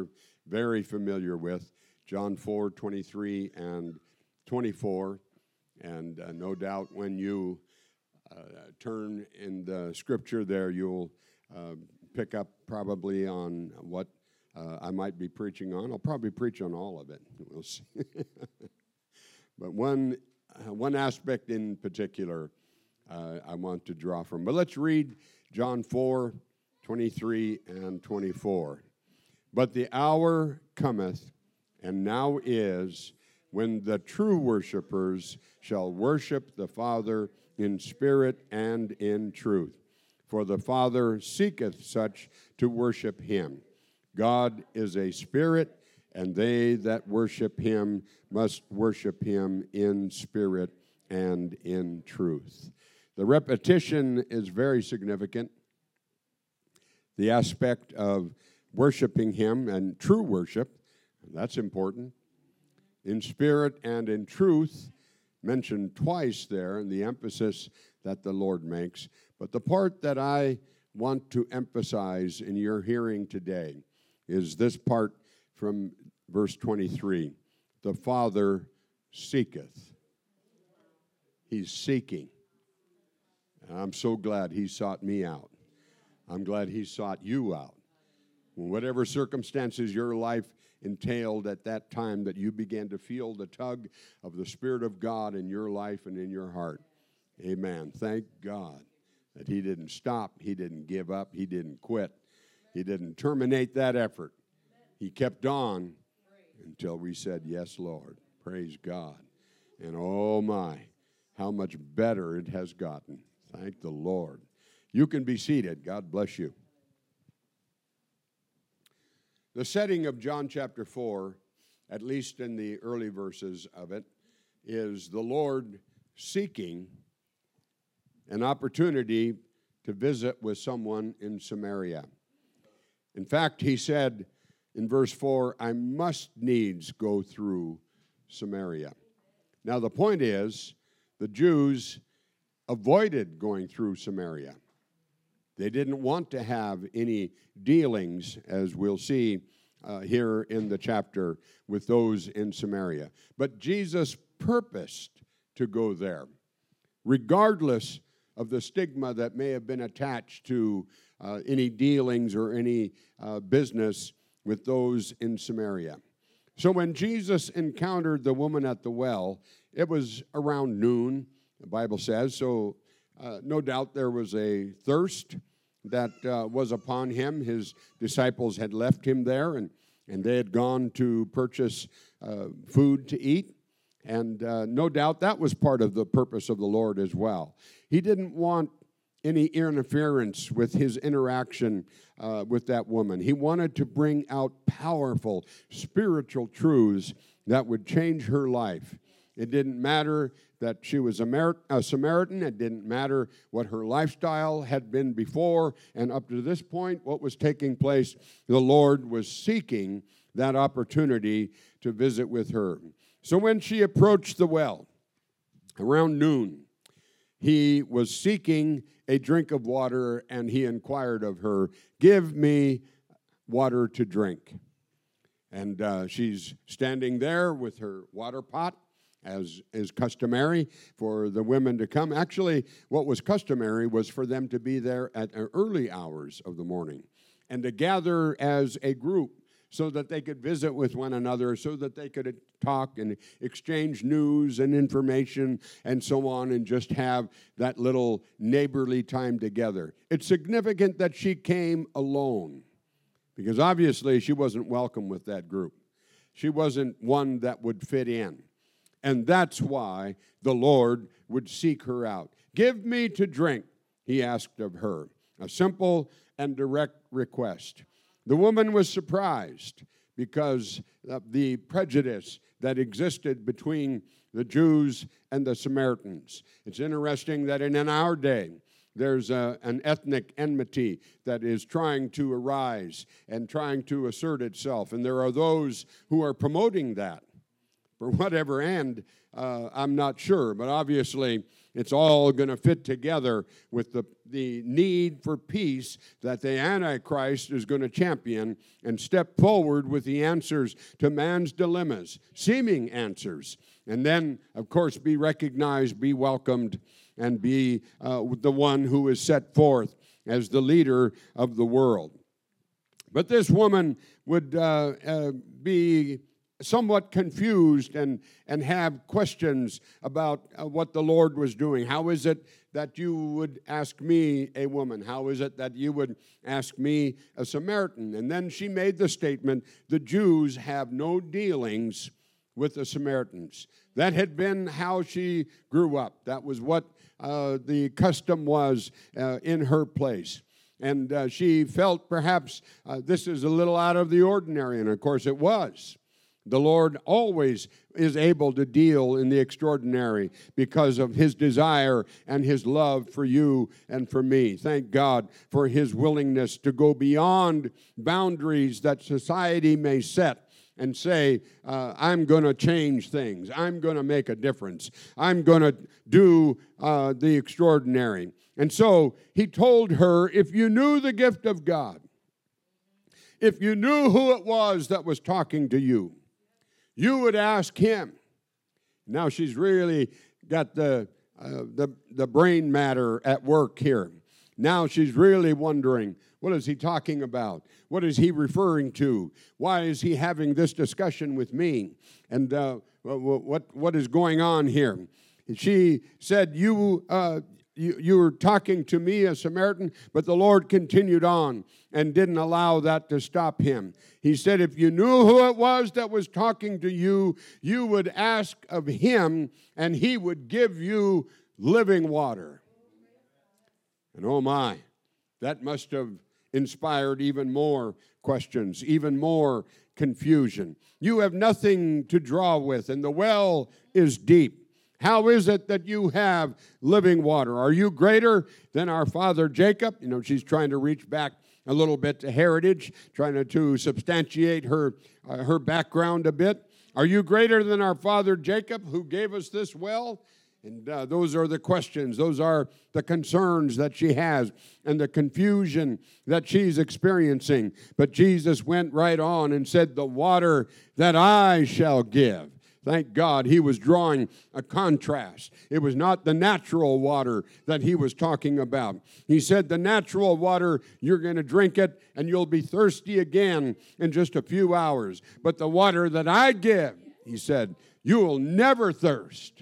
we're very familiar with, John 4:23 and 24. And no doubt when you turn in the scripture there, you'll pick up probably on what I might be preaching on. I'll probably preach on all of it. We'll see. But one aspect in particular I want to draw from. But let's read John 4:23 and 24. But the hour cometh, and now is, when the true worshipers shall worship the Father in spirit and in truth. For the Father seeketh such to worship him. God is a spirit, and they that worship him must worship him in spirit and in truth. The repetition is very significant. The aspect of worshiping him and true worship, that's important. In spirit and in truth, mentioned twice there, and the emphasis that the Lord makes. But the part that I want to emphasize in your hearing today is this part from verse 23. The Father seeketh. He's seeking. And I'm so glad he sought me out. I'm glad he sought you out. Whatever circumstances your life entailed at that time, that you began to feel the tug of the Spirit of God in your life and in your heart. Amen. Thank God that he didn't stop, he didn't give up, he didn't quit. He didn't terminate that effort. He kept on until we said, yes, Lord. Praise God. And oh my, how much better it has gotten. Thank the Lord. You can be seated. God bless you. The setting of John chapter 4, at least in the early verses of it, is the Lord seeking an opportunity to visit with someone in Samaria. In fact, he said in verse 4, I must needs go through Samaria. Now, the point is, the Jews avoided going through Samaria. They didn't want to have any dealings, as we'll see here in the chapter, with those in Samaria. But Jesus purposed to go there, regardless of the stigma that may have been attached to any dealings or any business with those in Samaria. So when Jesus encountered the woman at the well, it was around noon, the Bible says, so no doubt there was a thirst that was upon him. His disciples had left him there, and they had gone to purchase food to eat. And no doubt that was part of the purpose of the Lord as well. He didn't want any interference with his interaction with that woman. He wanted to bring out powerful spiritual truths that would change her life. It didn't matter that she was a Samaritan. It didn't matter what her lifestyle had been before. And up to this point, what was taking place, the Lord was seeking that opportunity to visit with her. So when she approached the well around noon, he was seeking a drink of water, and he inquired of her, give me water to drink. And she's standing there with her water pot, as is customary for the women to come. Actually, what was customary was for them to be there at early hours of the morning and to gather as a group so that they could visit with one another, so that they could talk and exchange news and information and so on, and just have that little neighborly time together. It's significant that she came alone, because obviously she wasn't welcome with that group. She wasn't one that would fit in. And that's why the Lord would seek her out. Give me to drink, he asked of her. A simple and direct request. The woman was surprised because of the prejudice that existed between the Jews and the Samaritans. It's interesting that in our day, there's an ethnic enmity that is trying to arise and trying to assert itself. And there are those who are promoting that. For whatever end, I'm not sure. But obviously, it's all going to fit together with the need for peace that the Antichrist is going to champion and step forward with the answers to man's dilemmas, seeming answers. And then, of course, be recognized, be welcomed, and be the one who is set forth as the leader of the world. But this woman would be somewhat confused and have questions about what the Lord was doing. How is it that you would ask me, a woman? How is it that you would ask me, a Samaritan? And then she made the statement, the Jews have no dealings with the Samaritans. That had been how she grew up. That was what the custom was in her place. And she felt perhaps this is a little out of the ordinary, and of course it was. The Lord always is able to deal in the extraordinary because of His desire and His love for you and for me. Thank God for His willingness to go beyond boundaries that society may set and say, I'm going to change things. I'm going to make a difference. I'm going to do the extraordinary. And so He told her, if you knew the gift of God, if you knew who it was that was talking to you, you would ask Him. Now she's really got the brain matter at work here. Now she's really wondering, what is He talking about? What is He referring to? Why is He having this discussion with me? And what is going on here? She said, you were talking to me, a Samaritan, but the Lord continued on and didn't allow that to stop Him. He said, if you knew who it was that was talking to you, you would ask of Him, and He would give you living water. And oh my, that must have inspired even more questions, even more confusion. You have nothing to draw with, and the well is deep. How is it that you have living water? Are you greater than our father Jacob? You know, she's trying to reach back a little bit to heritage, trying to substantiate her background a bit. Are you greater than our father Jacob, who gave us this well? And those are the questions. Those are the concerns that she has and the confusion that she's experiencing. But Jesus went right on and said, the water that I shall give. Thank God He was drawing a contrast. It was not the natural water that He was talking about. He said, the natural water, you're going to drink it and you'll be thirsty again in just a few hours. But the water that I give, He said, you will never thirst.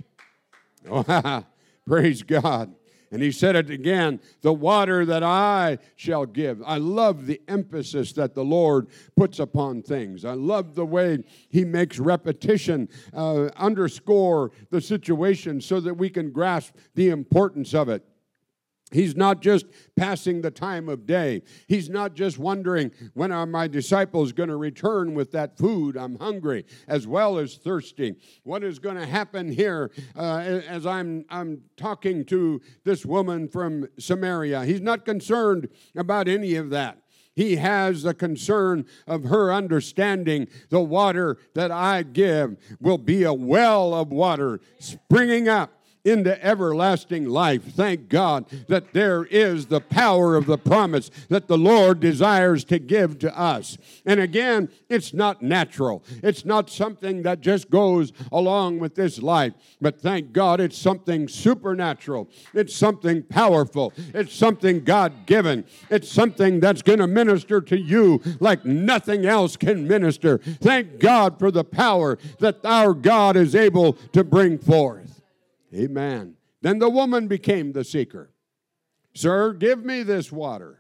Oh, praise God. And He said it again, the water that I shall give. I love the emphasis that the Lord puts upon things. I love the way He makes repetition underscore the situation so that we can grasp the importance of it. He's not just passing the time of day. He's not just wondering, when are my disciples going to return with that food? I'm hungry as well as thirsty. What is going to happen here as I'm talking to this woman from Samaria? He's not concerned about any of that. He has the concern of her understanding the water that I give will be a well of water springing up into everlasting life. Thank God that there is the power of the promise that the Lord desires to give to us. And again, it's not natural. It's not something that just goes along with this life. But thank God it's something supernatural. It's something powerful. It's something God-given. It's something that's going to minister to you like nothing else can minister. Thank God for the power that our God is able to bring forth. Amen. Then the woman became the seeker. Sir, give me this water.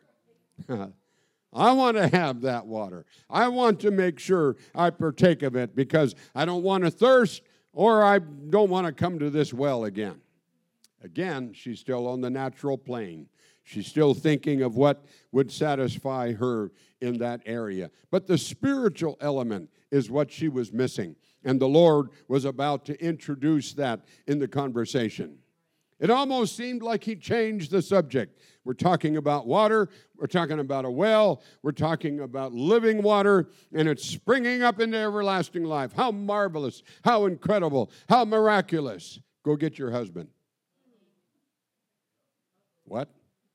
I want to have that water. I want to make sure I partake of it because I don't want to thirst or I don't want to come to this well again. Again, she's still on the natural plane. She's still thinking of what would satisfy her in that area. But the spiritual element is what she was missing. And the Lord was about to introduce that in the conversation. It almost seemed like he changed the subject. We're talking about water. We're talking about a well. We're talking about living water, and it's springing up into everlasting life. How marvelous, how incredible, how miraculous. Go get your husband. What?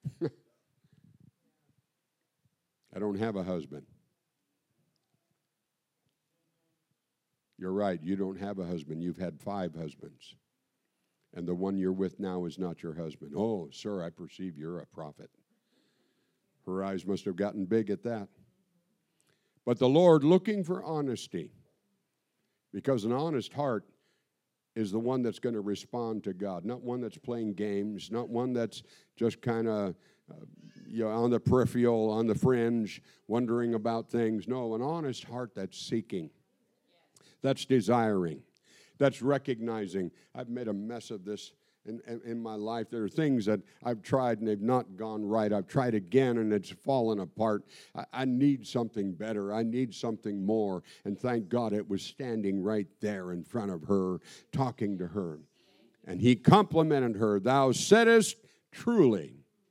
I don't have a husband. You're right, you don't have a husband. You've had 5 husbands. And the one you're with now is not your husband. Oh, sir, I perceive you're a prophet. Her eyes must have gotten big at that. But the Lord, looking for honesty, because an honest heart is the one that's going to respond to God, not one that's playing games, not one that's just kind of on the peripheral, on the fringe, wondering about things. No, an honest heart that's seeking, that's desiring, that's recognizing, I've made a mess of this in my life. There are things that I've tried and they've not gone right. I've tried again and it's fallen apart. I need something better. I need something more. And thank God it was standing right there in front of her, talking to her. And he complimented her. Thou saidest truly.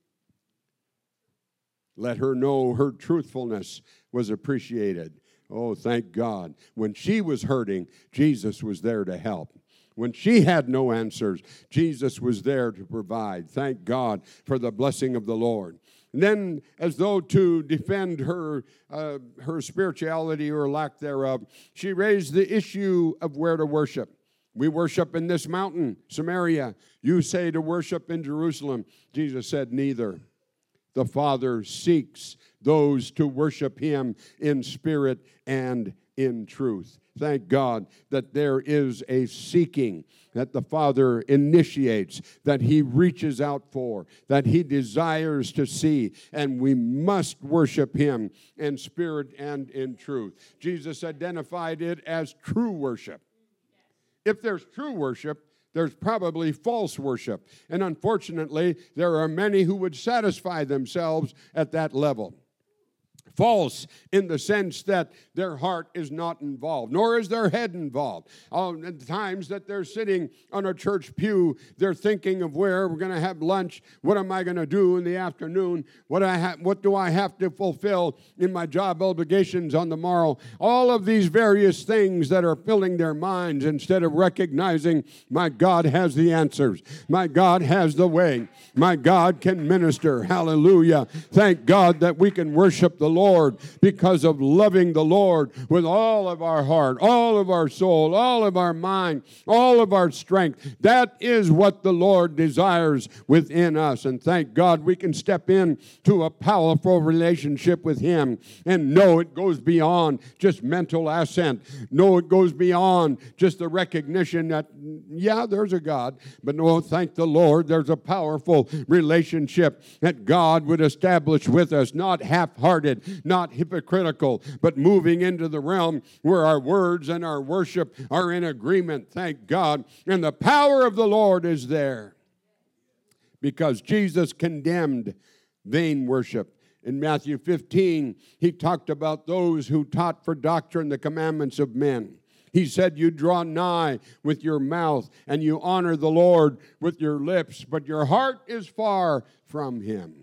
Let her know her truthfulness was appreciated. Oh, thank God. When she was hurting, Jesus was there to help. When she had no answers, Jesus was there to provide. Thank God for the blessing of the Lord. And then, as though to defend her spirituality or lack thereof, she raised the issue of where to worship. We worship in this mountain, Samaria. You say to worship in Jerusalem. Jesus said, neither. The Father seeks those to worship him in spirit and in truth. Thank God that there is a seeking that the Father initiates, that he reaches out for, that he desires to see, and we must worship him in spirit and in truth. Jesus identified it as true worship. If there's true worship, there's probably false worship. And unfortunately, there are many who would satisfy themselves at that level. False in the sense that their heart is not involved, nor is their head involved. At times that they're sitting on a church pew, they're thinking of where we're going to have lunch. What am I going to do in the afternoon? What do I have to fulfill in my job obligations on the morrow? All of these various things that are filling their minds instead of recognizing my God has the answers. My God has the way. My God can minister. Hallelujah. Thank God that we can worship the Lord because of loving the Lord with all of our heart, all of our soul, all of our mind, all of our strength. That is what the Lord desires within us. And thank God we can step in to a powerful relationship with him and know it goes beyond just mental assent. No, it goes beyond just the recognition that, yeah, there's a God, but no, thank the Lord, there's a powerful relationship that God would establish with us, not half-hearted, not hypocritical, but moving into the realm where our words and our worship are in agreement. Thank God. And the power of the Lord is there because Jesus condemned vain worship. In Matthew 15, he talked about those who taught for doctrine the commandments of men. He said, you draw nigh with your mouth and you honor the Lord with your lips, but your heart is far from him.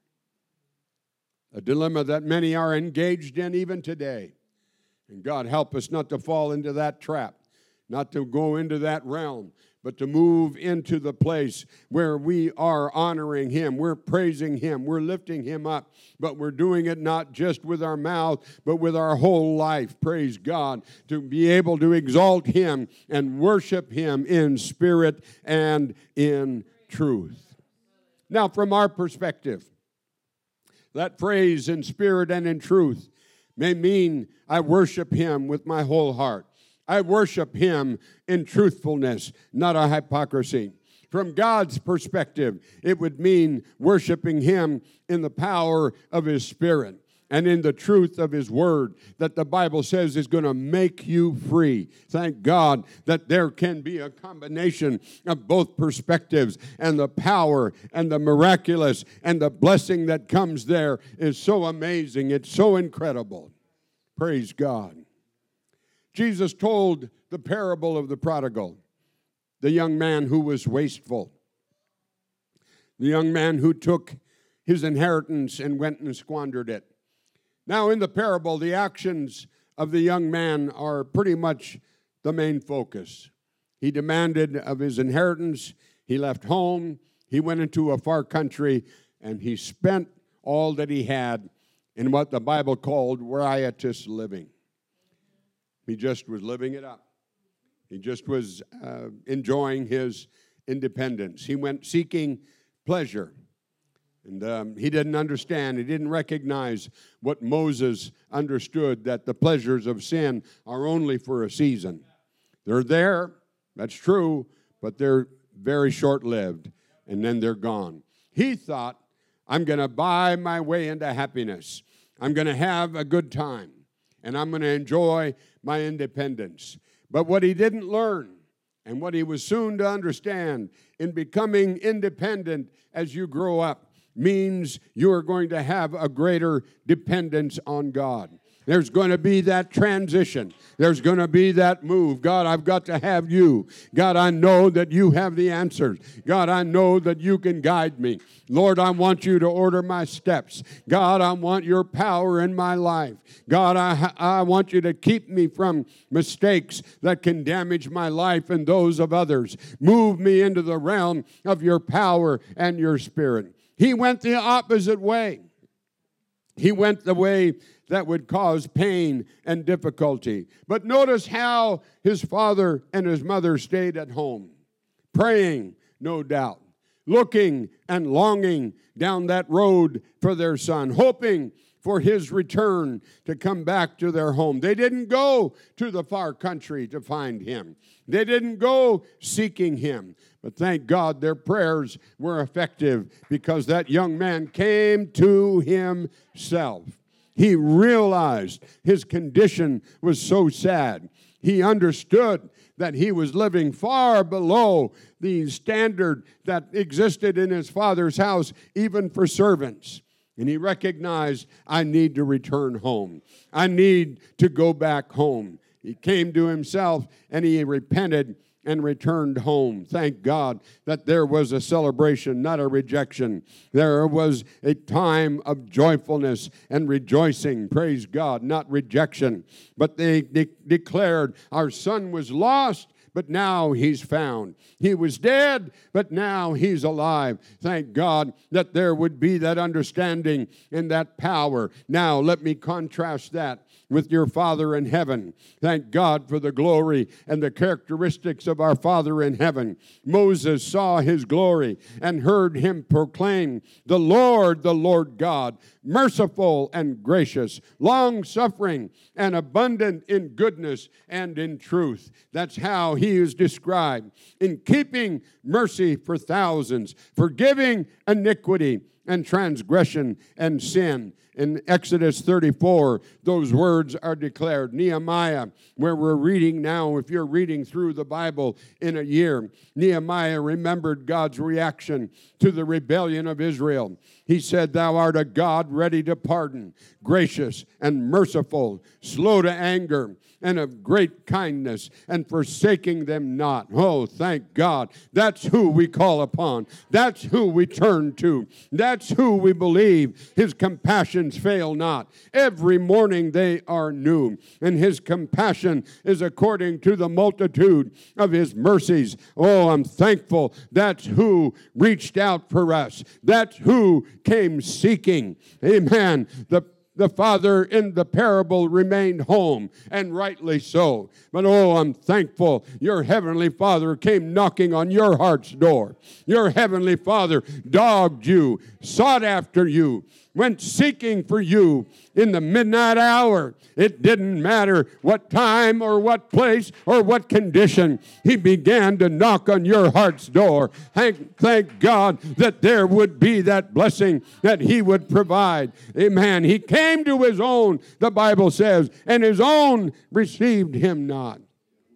A dilemma that many are engaged in even today. And God help us not to fall into that trap, not to go into that realm, but to move into the place where we are honoring him, we're praising him, we're lifting him up, but we're doing it not just with our mouth, but with our whole life. Praise God, to be able to exalt him and worship him in spirit and in truth. Now, from our perspective, that phrase, in spirit and in truth, may mean I worship him with my whole heart. I worship him in truthfulness, not a hypocrisy. From God's perspective, it would mean worshiping him in the power of his spirit and in the truth of his word that the Bible says is going to make you free. Thank God that there can be a combination of both perspectives, and the power and the miraculous and the blessing that comes there is so amazing. It's so incredible. Praise God. Jesus told the parable of the prodigal, the young man who was wasteful. the young man who took his inheritance and went and squandered it. Now, in the parable, the actions of the young man are pretty much the main focus. He demanded of his inheritance. He left home. He went into a far country, and he spent all that he had in what the Bible called riotous living. He just was living it up. He just was enjoying his independence. He went seeking pleasure. And he didn't understand. He didn't recognize what Moses understood, that the pleasures of sin are only for a season. They're there, that's true, but they're very short-lived, and then they're gone. He thought, I'm going to buy my way into happiness. I'm going to have a good time, and I'm going to enjoy my independence. But what he didn't learn, and what he was soon to understand in becoming independent as you grow up, means you are going to have a greater dependence on God. There's going to be that transition. There's going to be that move. God, I've got to have you. God, I know that you have the answers. God, I know that you can guide me. Lord, I want you to order my steps. God, I want your power in my life. God, I want you to keep me from mistakes that can damage my life and those of others. Move me into the realm of your power and your spirit. He went the opposite way. He went the way that would cause pain and difficulty. But notice how his father and his mother stayed at home, praying, no doubt, looking and longing down that road for their son, hoping for his return to come back to their home. They didn't go to the far country to find him. They didn't go seeking him. But thank God their prayers were effective, because that young man came to himself. He realized his condition was so sad. He understood that he was living far below the standard that existed in his father's house, even for servants. And he recognized, I need to return home. I need to go back home. He came to himself and he repented and returned home. Thank God that there was a celebration, not a rejection. There was a time of joyfulness and rejoicing. Praise God, not rejection. But they declared, our son was lost, but now he's found. He was dead, but now he's alive. Thank God that there would be that understanding and that power. Now, let me contrast that with your Father in heaven. Thank God for the glory and the characteristics of our Father in heaven. Moses saw his glory and heard him proclaim, the Lord God, merciful and gracious, long-suffering and abundant in goodness and in truth. That's how he is described. In keeping mercy for thousands, forgiving iniquity and transgression and sin. In Exodus 34, those words are declared. Nehemiah, where we're reading now, if you're reading through the Bible in a year, Nehemiah remembered God's reaction to the rebellion of Israel. He said, thou art a God ready to pardon, gracious and merciful, slow to anger, and of great kindness, and forsaking them not. Oh, thank God. That's who we call upon. That's who we turn to. That's who we believe. His compassions fail not. Every morning they are new, and his compassion is according to the multitude of his mercies. Oh, I'm thankful. That's who reached out for us. That's who came seeking. Amen. The father in the parable remained home, and rightly so. But oh, I'm thankful your heavenly Father came knocking on your heart's door. Your heavenly Father dogged you, sought after you, went seeking for you in the midnight hour. It didn't matter what time or what place or what condition. He began to knock on your heart's door. Thank God that there would be that blessing that he would provide. Amen. He came to his own, the Bible says, and his own received him not.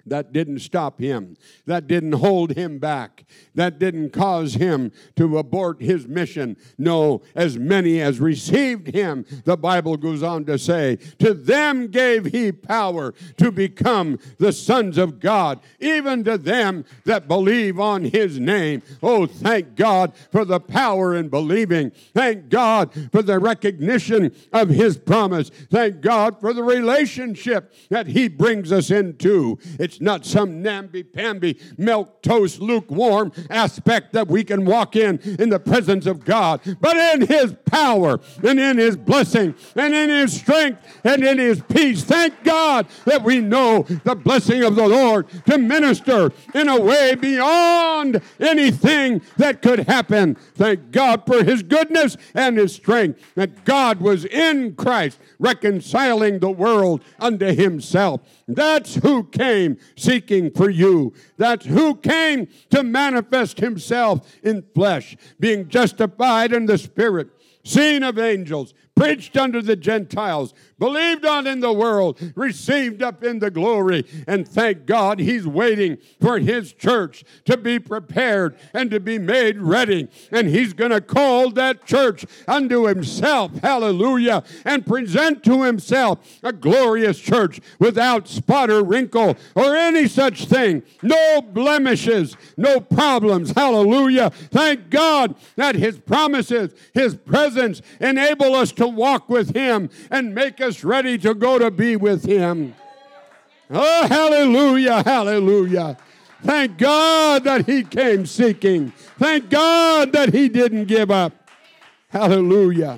That didn't stop him. That didn't hold him back. That didn't cause him to abort his mission. No, as many as received him, the Bible goes on to say, to them gave he power to become the sons of God, even to them that believe on his name. Oh, thank God for the power in believing. Thank God for the recognition of his promise. Thank God for the relationship that he brings us into. It's not some namby-pamby, milquetoast, lukewarm aspect that we can walk in the presence of God, but in his power and in his blessing and in his strength and in his peace. Thank God that we know the blessing of the Lord to minister in a way beyond anything that could happen. Thank God for his goodness and his strength, that God was in Christ reconciling the world unto himself. That's who came seeking for you. That's who came to manifest himself in flesh, being justified in the Spirit, seen of angels, preached unto the Gentiles, believed on in the world, received up in the glory. And thank God he's waiting for his church to be prepared and to be made ready. And he's going to call that church unto himself, hallelujah, and present to himself a glorious church without spot or wrinkle or any such thing. No blemishes, no problems, hallelujah. Thank God that his promises, his presence enable us to walk with him and make us ready to go to be with him. Oh, hallelujah, hallelujah. Thank God that he came seeking. Thank God that he didn't give up. Hallelujah.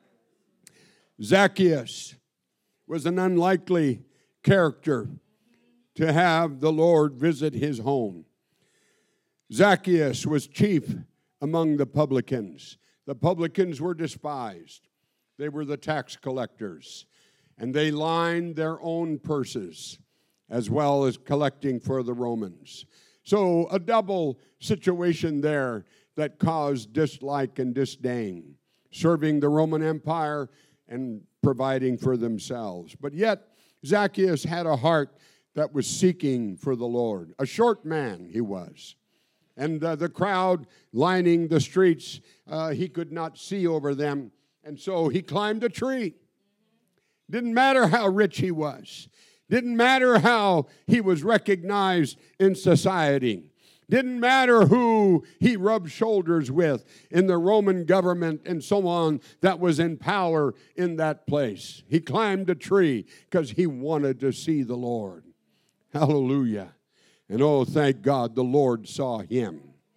Zacchaeus was an unlikely character to have the Lord visit his home. Zacchaeus was chief among the publicans. The publicans were despised. They were the tax collectors, and they lined their own purses as well as collecting for the Romans. So a double situation there that caused dislike and disdain, serving the Roman Empire and providing for themselves. But yet, Zacchaeus had a heart that was seeking for the Lord. A short man he was. And the crowd lining the streets, he could not see over them. And so he climbed a tree. Didn't matter how rich he was. Didn't matter how he was recognized in society. Didn't matter who he rubbed shoulders with in the Roman government and so on that was in power in that place. He climbed a tree because he wanted to see the Lord. Hallelujah. And oh, thank God the Lord saw him.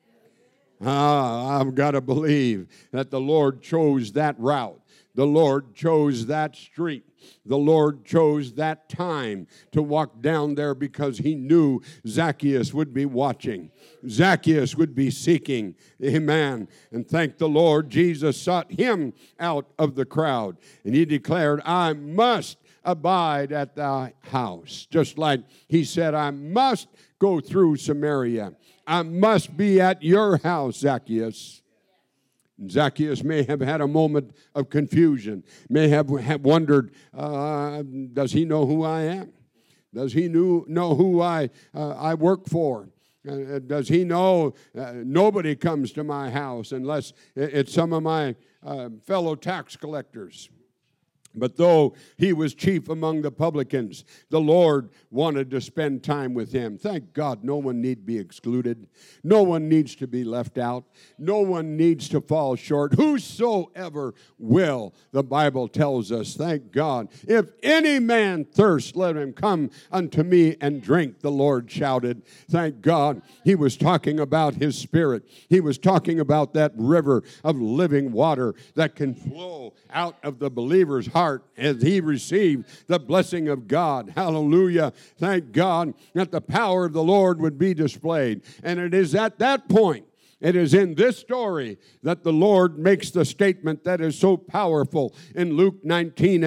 I've got to believe that the Lord chose that route. The Lord chose that street. The Lord chose that time to walk down there because he knew Zacchaeus would be watching. Zacchaeus would be seeking. Amen. And thank the Lord, Jesus sought him out of the crowd. And he declared, I must abide at thy house. Just like he said, I must go through Samaria. I must be at your house, Zacchaeus. And Zacchaeus may have had a moment of confusion, may have wondered, does he know who I am? Does he know who I work for? Does he know nobody comes to my house unless it's some of my fellow tax collectors? But though he was chief among the publicans, the Lord wanted to spend time with him. Thank God no one need be excluded. No one needs to be left out. No one needs to fall short. Whosoever will, the Bible tells us, thank God. If any man thirst, let him come unto me and drink, the Lord shouted. Thank God. He was talking about his Spirit. He was talking about that river of living water that can flow out of the believer's heart as he received the blessing of God. Hallelujah. Thank God that the power of the Lord would be displayed. And it is at that point, it is in this story that the Lord makes the statement that is so powerful in Luke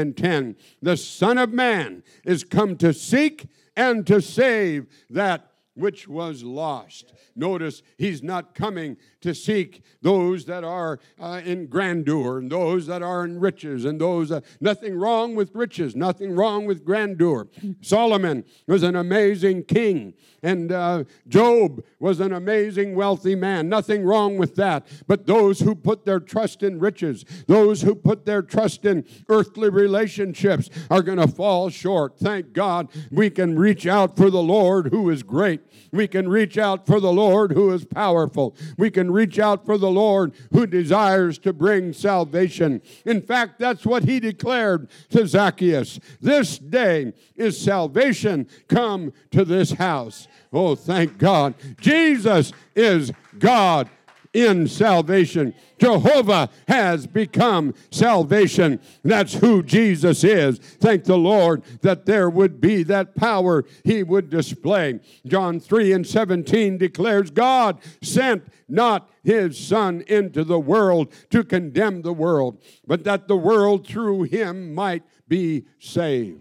19:10. The Son of Man is come to seek and to save that which was lost. Notice he's not coming to seek those that are in grandeur and those that are in riches and those, nothing wrong with riches, nothing wrong with grandeur. Solomon was an amazing king, and Job was an amazing wealthy man. Nothing wrong with that. But those who put their trust in riches, those who put their trust in earthly relationships are going to fall short. Thank God we can reach out for the Lord who is great. We can reach out for the Lord who is powerful. We can reach out for the Lord who desires to bring salvation. In fact, that's what he declared to Zacchaeus. This day is salvation come to this house. Oh, thank God. Jesus is God in salvation. Jehovah has become salvation. That's who Jesus is. Thank the Lord that there would be that power he would display. John 3:17 declares, God sent not his Son into the world to condemn the world, but that the world through him might be saved.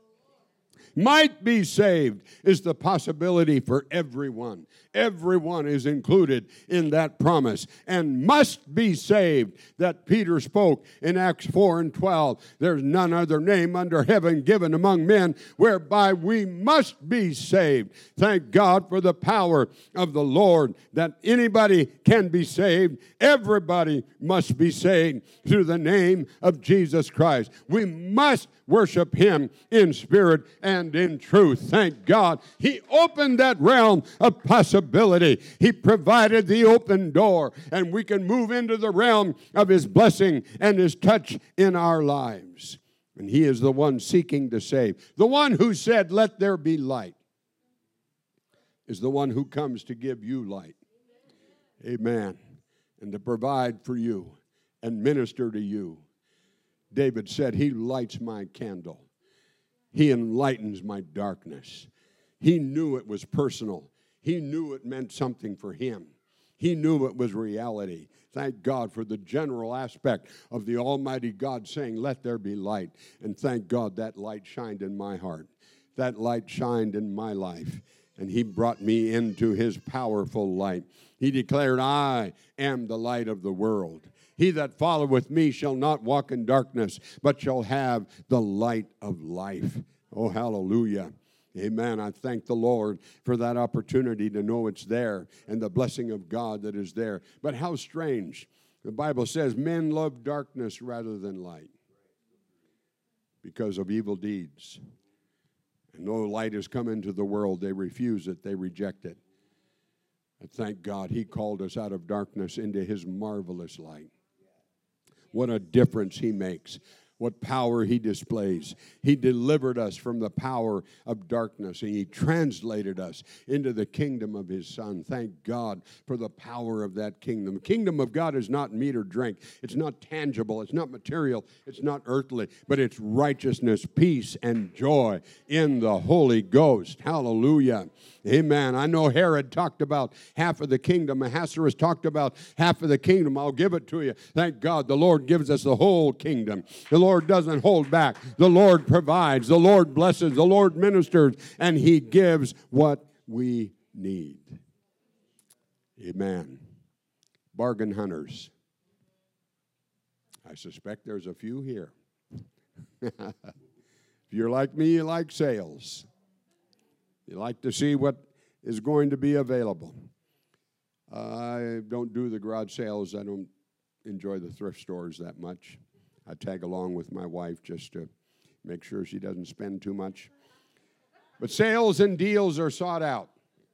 Might be saved is the possibility for everyone. Everyone is included in that promise and must be saved that Peter spoke in Acts 4:12. There's none other name under heaven given among men whereby we must be saved. Thank God for the power of the Lord that anybody can be saved. Everybody must be saved through the name of Jesus Christ. We must worship him in spirit and in truth. Thank God. He opened that realm of possibility. He provided the open door, and we can move into the realm of his blessing and his touch in our lives. And he is the one seeking to save. The one who said, let there be light, is the one who comes to give you light. Amen. And to provide for you and minister to you. David said, he lights my candle. He enlightens my darkness. He knew it was personal. He knew it meant something for him. He knew it was reality. Thank God for the general aspect of the Almighty God saying, let there be light. And thank God that light shined in my heart. That light shined in my life. And he brought me into his powerful light. He declared, I am the light of the world. He that followeth me shall not walk in darkness, but shall have the light of life. Oh, hallelujah. Amen. I thank the Lord for that opportunity to know it's there and the blessing of God that is there. But how strange. The Bible says men love darkness rather than light because of evil deeds. And though light has come into the world, they refuse it, they reject it. And thank God he called us out of darkness into his marvelous light. What a difference he makes. What power he displays. He delivered us from the power of darkness, and he translated us into the kingdom of his Son. Thank God for the power of that kingdom. The kingdom of God is not meat or drink. It's not tangible. It's not material. It's not earthly. But it's righteousness, peace, and joy in the Holy Ghost. Hallelujah. Amen. I know Herod talked about half of the kingdom. Ahasuerus talked about half of the kingdom. I'll give it to you. Thank God the Lord gives us the whole kingdom. The Lord doesn't hold back. The Lord provides. The Lord blesses. The Lord ministers. And he gives what we need. Amen. Bargain hunters. I suspect there's a few here. If you're like me, you like sales. You like to see what is going to be available. I don't do the garage sales. I don't enjoy the thrift stores that much. I tag along with my wife just to make sure she doesn't spend too much. But sales and deals are sought out.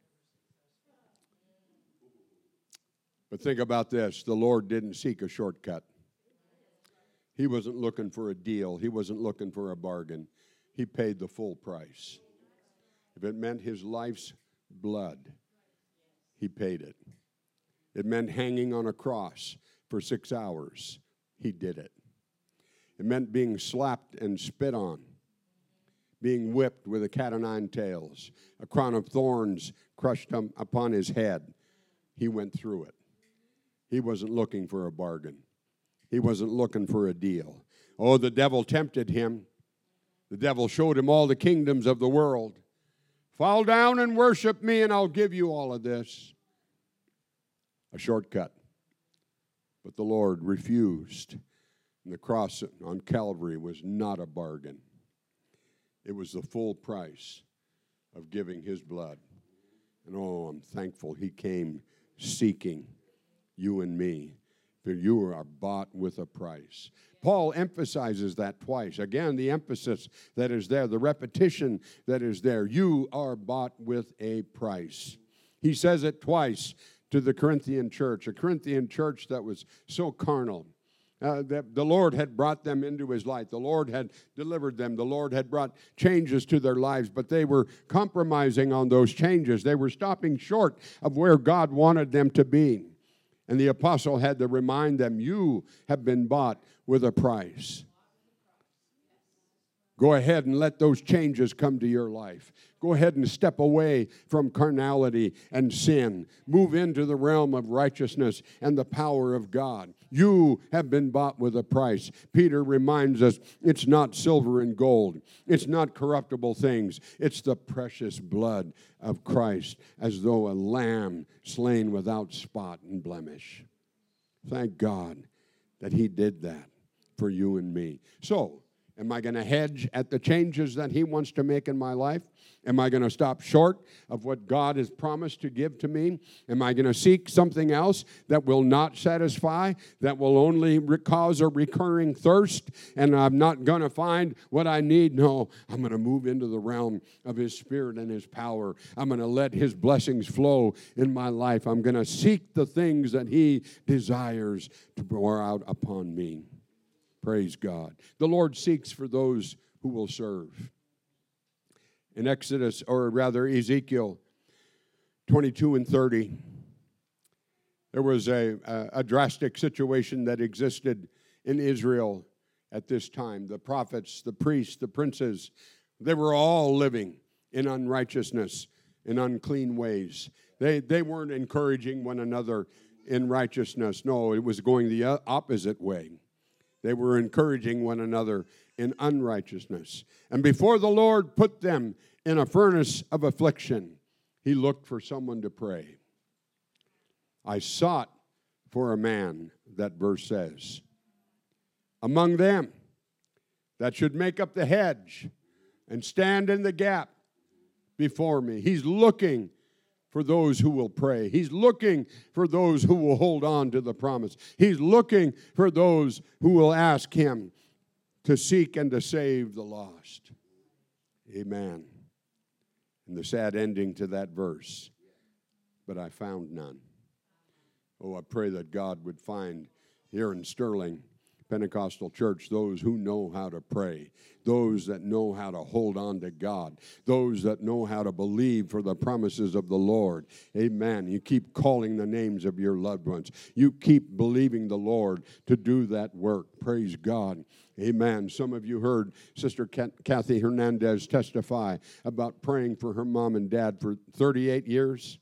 But think about this. The Lord didn't seek a shortcut. He wasn't looking for a deal. He wasn't looking for a bargain. He paid the full price. If it meant his life's blood, he paid it. It meant hanging on a cross for 6 hours. He did it. It meant being slapped and spit on, being whipped with a cat o' nine tails, a crown of thorns crushed upon his head. He went through it. He wasn't looking for a bargain. He wasn't looking for a deal. Oh, the devil tempted him. The devil showed him all the kingdoms of the world. Fall down and worship me, and I'll give you all of this. A shortcut. But the Lord refused. And the cross on Calvary was not a bargain. It was the full price of giving his blood. And oh, I'm thankful he came seeking you and me. For you are bought with a price. Paul emphasizes that twice. Again, the emphasis that is there, the repetition that is there. You are bought with a price. He says it twice to the Corinthian church, a Corinthian church that was so carnal. That the Lord had brought them into his light. The Lord had delivered them. The Lord had brought changes to their lives, but they were compromising on those changes. They were stopping short of where God wanted them to be. And the apostle had to remind them, you have been bought with a price. Go ahead and let those changes come to your life. Go ahead and step away from carnality and sin. Move into the realm of righteousness and the power of God. You have been bought with a price. Peter reminds us it's not silver and gold. It's not corruptible things. It's the precious blood of Christ, as though a lamb slain without spot and blemish. Thank God that he did that for you and me. So, am I going to hedge at the changes that he wants to make in my life? Am I going to stop short of what God has promised to give to me? Am I going to seek something else that will not satisfy, that will only cause a recurring thirst, and I'm not going to find what I need? No, I'm going to move into the realm of his Spirit and his power. I'm going to let his blessings flow in my life. I'm going to seek the things that he desires to pour out upon me. Praise God. The Lord seeks for those who will serve. In Ezekiel 22 and 30, there was a drastic situation that existed in Israel at this time. The prophets, the priests, the princes, they were all living in unrighteousness, in unclean ways. They weren't encouraging one another in righteousness. No, it was going the opposite way. They were encouraging one another in unrighteousness. And before the Lord put them in a furnace of affliction, he looked for someone to pray. I sought for a man, that verse says, among them that should make up the hedge and stand in the gap before me. He's looking for those who will pray. He's looking for those who will hold on to the promise. He's looking for those who will ask him to seek and to save the lost. Amen. And the sad ending to that verse, but I found none. Oh, I pray that God would find here in Sterling Pentecostal Church those who know how to pray, those that know how to hold on to God, those that know how to believe for the promises of the Lord. Amen. You keep calling the names of your loved ones. You keep believing the Lord to do that work. Praise God. Amen. Some of you heard Sister Kathy Hernandez testify about praying for her mom and dad for 38 years.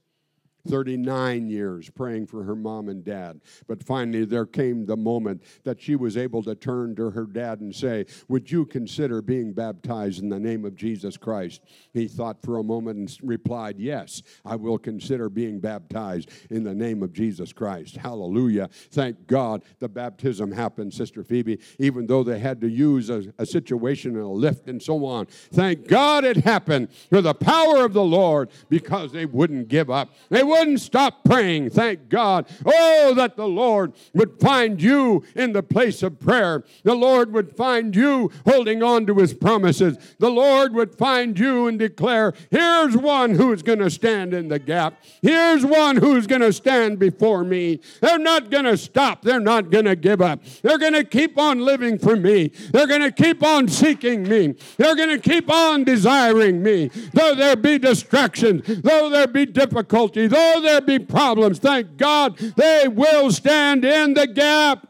39 years praying for her mom and dad. But finally there came the moment that she was able to turn to her dad and say, would you consider being baptized in the name of Jesus Christ? He thought for a moment and replied, yes, I will consider being baptized in the name of Jesus Christ. Hallelujah. Thank God the baptism happened, Sister Phoebe, even though they had to use a situation and a lift and so on. Thank God it happened through the power of the Lord because they wouldn't give up. They wouldn't stop praying. Thank God. Oh, that the Lord would find you in the place of prayer. The Lord would find you holding on to his promises. The Lord would find you and declare, here's one who's going to stand in the gap. Here's one who's going to stand before me. They're not going to stop. They're not going to give up. They're going to keep on living for me. They're going to keep on seeking me. They're going to keep on desiring me. Though there be distractions, though there be difficulty, though there be problems, thank God they will stand in the gap.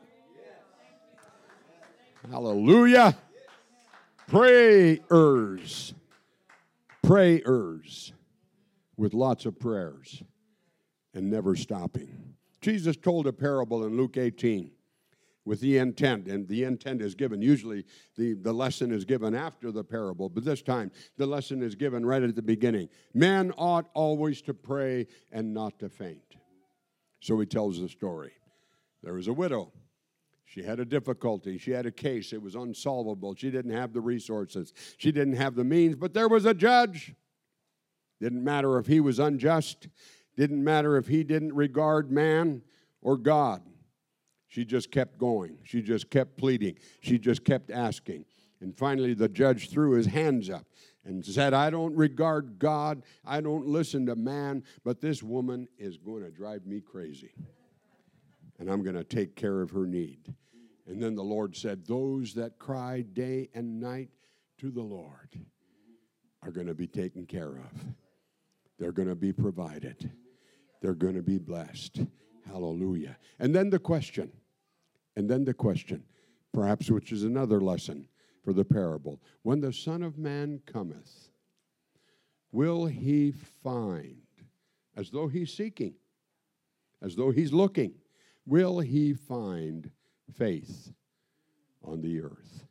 Hallelujah. Prayers with lots of prayers and never stopping. Jesus told a parable in Luke 18 with the intent, and the intent is given. Usually the lesson is given after the parable, but this time the lesson is given right at the beginning. Men ought always to pray and not to faint. So he tells the story. There was a widow. She had a difficulty. She had a case. It was unsolvable. She didn't have the resources. She didn't have the means, but there was a judge. Didn't matter if he was unjust. Didn't matter if he didn't regard man or God. She just kept going. She just kept pleading. She just kept asking. And finally, the judge threw his hands up and said, I don't regard God. I don't listen to man, but this woman is going to drive me crazy. And I'm going to take care of her need. And then the Lord said, those that cry day and night to the Lord are going to be taken care of. They're going to be provided. They're going to be blessed. Hallelujah. And then the question, perhaps which is another lesson for the parable. When the Son of Man cometh, will he find, as though he's seeking, as though he's looking, will he find faith on the earth?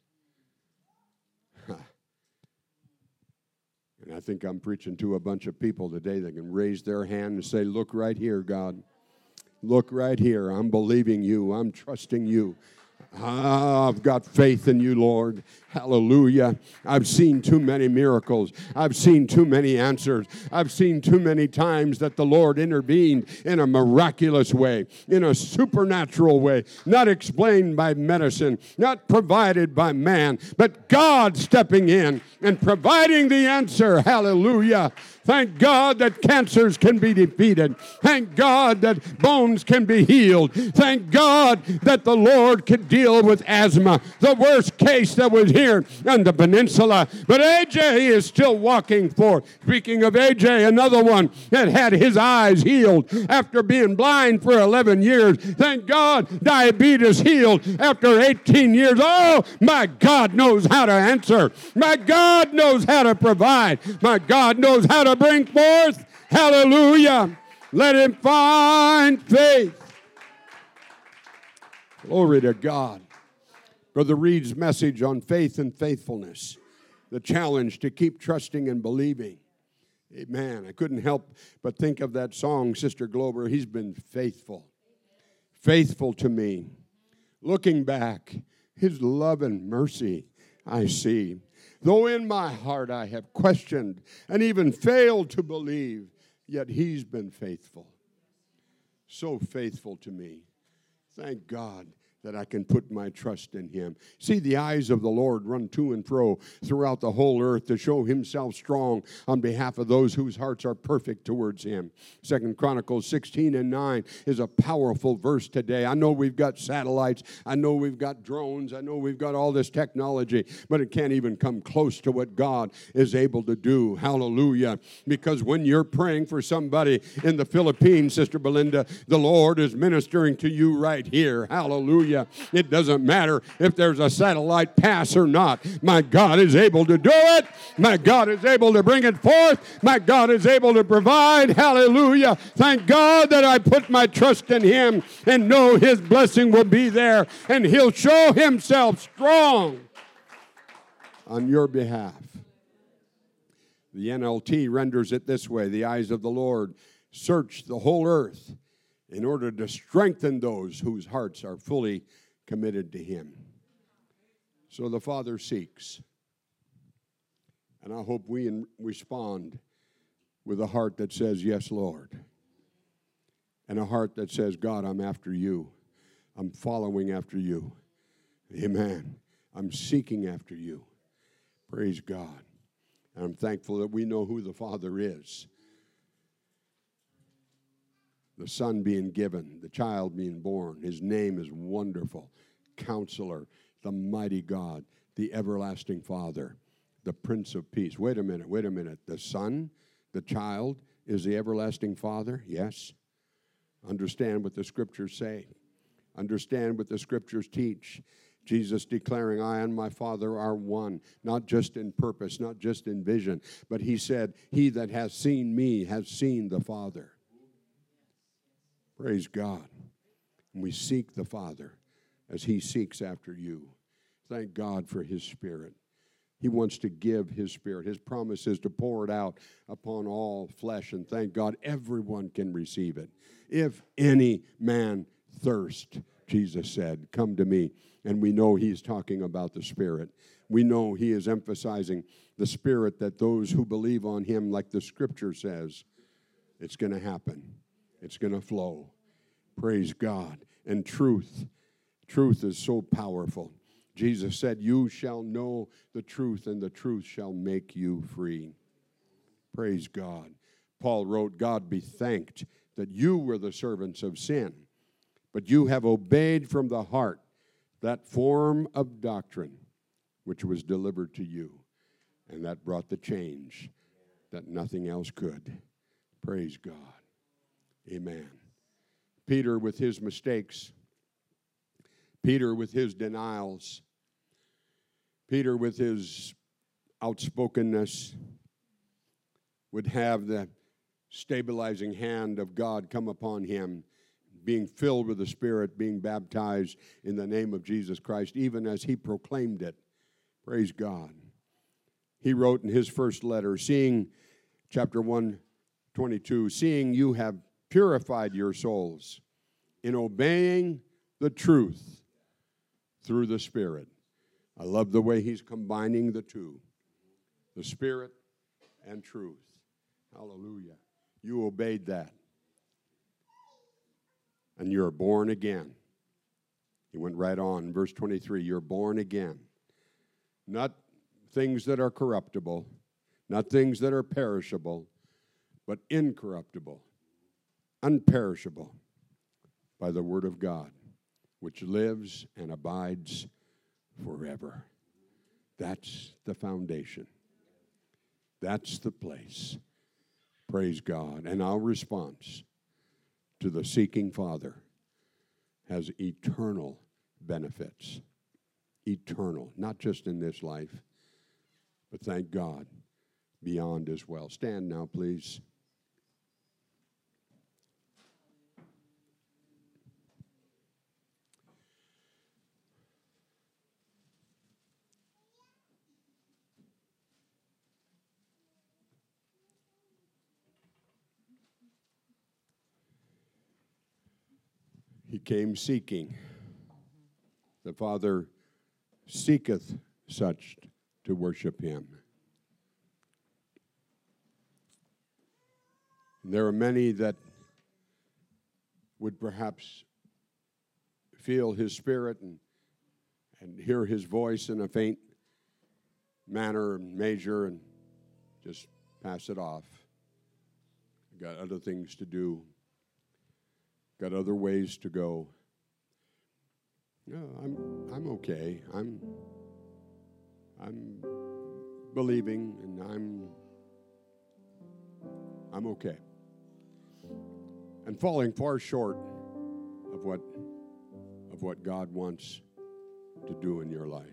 And I think I'm preaching to a bunch of people today that can raise their hand and say, look right here, God. Look right here. I'm believing you. I'm trusting you. I've got faith in you, Lord. Hallelujah. I've seen too many miracles. I've seen too many answers. I've seen too many times that the Lord intervened in a miraculous way, in a supernatural way, not explained by medicine, not provided by man, but God stepping in and providing the answer. Hallelujah. Thank God that cancers can be defeated. Thank God that bones can be healed. Thank God that the Lord could deal with asthma, the worst case that was here on the peninsula. But AJ is still walking forth. Speaking of AJ, another one that had his eyes healed after being blind for 11 years. Thank God diabetes healed after 18 years. Oh, my God knows how to answer. My God knows how to provide. My God knows how to bring forth. Hallelujah. Let him find faith. Glory to God. Brother Reed's message on faith and faithfulness. The challenge to keep trusting and believing. Amen. I couldn't help but think of that song, Sister Glover. He's been faithful. Faithful to me. Looking back, his love and mercy I see. Though in my heart I have questioned and even failed to believe, yet he's been faithful. So faithful to me. Thank God that I can put my trust in him. See, the eyes of the Lord run to and fro throughout the whole earth to show himself strong on behalf of those whose hearts are perfect towards him. 2 Chronicles 16:9 is a powerful verse today. I know we've got satellites. I know we've got drones. I know we've got all this technology, but it can't even come close to what God is able to do. Hallelujah. Because when you're praying for somebody in the Philippines, Sister Belinda, the Lord is ministering to you right here. Hallelujah. It doesn't matter if there's a satellite pass or not. My God is able to do it. My God is able to bring it forth. My God is able to provide. Hallelujah. Thank God that I put my trust in him and know his blessing will be there and he'll show himself strong on your behalf. The NLT renders it this way: the eyes of the Lord search the whole earth in order to strengthen those whose hearts are fully committed to him. So the Father seeks. And I hope we respond with a heart that says, yes, Lord. And a heart that says, God, I'm after you. I'm following after you. Amen. I'm seeking after you. Praise God. And I'm thankful that we know who the Father is. The Son being given, the child being born. His name is Wonderful, Counselor, the Mighty God, the Everlasting Father, the Prince of Peace. Wait a minute. The Son, the child, is the Everlasting Father? Yes. Understand what the Scriptures say. Understand what the Scriptures teach. Jesus declaring, I and my Father are one, not just in purpose, not just in vision, but he said, he that has seen me has seen the Father. Praise God. And we seek the Father. as he seeks after you. Thank God for his Spirit. He wants to give his Spirit. His promise is to pour it out upon all flesh, and thank God everyone can receive it. If any man thirst, Jesus said, come to me. And we know he's talking about the Spirit. We know he is emphasizing the Spirit, that those who believe on him, like the Scripture says, it's going to happen. It's going to flow. Praise God. And truth is so powerful. Jesus said, you shall know the truth, and the truth shall make you free. Praise God. Paul wrote, God be thanked that you were the servants of sin, but you have obeyed from the heart that form of doctrine which was delivered to you, and that brought the change that nothing else could. Praise God. Amen. Peter with his mistakes, Peter with his denials, Peter with his outspokenness would have the stabilizing hand of God come upon him, being filled with the Spirit, being baptized in the name of Jesus Christ, even as he proclaimed it. Praise God. He wrote in his first letter, chapter 1:22, seeing you have purified your souls in obeying the truth through the Spirit. I love the way he's combining the two, the Spirit and truth. Hallelujah. You obeyed that. And you're born again. He went right on, verse 23, you're born again. Not things that are corruptible, not things that are perishable, but incorruptible, unperishable, by the word of God, which lives and abides forever. That's the foundation. That's the place. Praise God. And our response to the seeking Father has eternal benefits. Eternal, not just in this life, but thank God, beyond as well. Stand now, please. He came seeking. The Father seeketh such to worship him. And there are many that would perhaps feel his Spirit and hear his voice in a faint manner and measure and just pass it off. Got other things to do. Got other ways to go. No, I'm okay. I'm believing, and I'm okay. And falling far short of what God wants to do in your life.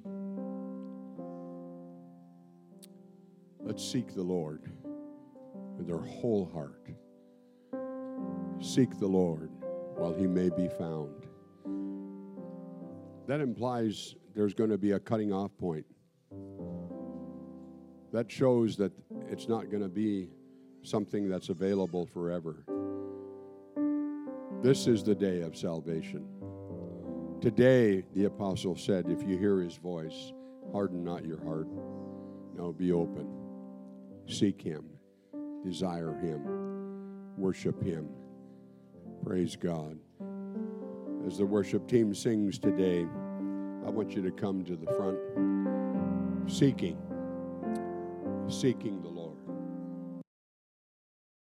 Let's seek the Lord with their whole heart. Seek the Lord while he may be found. That implies there's going to be a cutting off point. That shows that it's not going to be something that's available forever. This is the day of salvation. Today, the apostle said, if you hear his voice, harden not your heart. No, be open. Seek him. Desire him. Worship him. Praise God. As the worship team sings today, I want you to come to the front, seeking the Lord.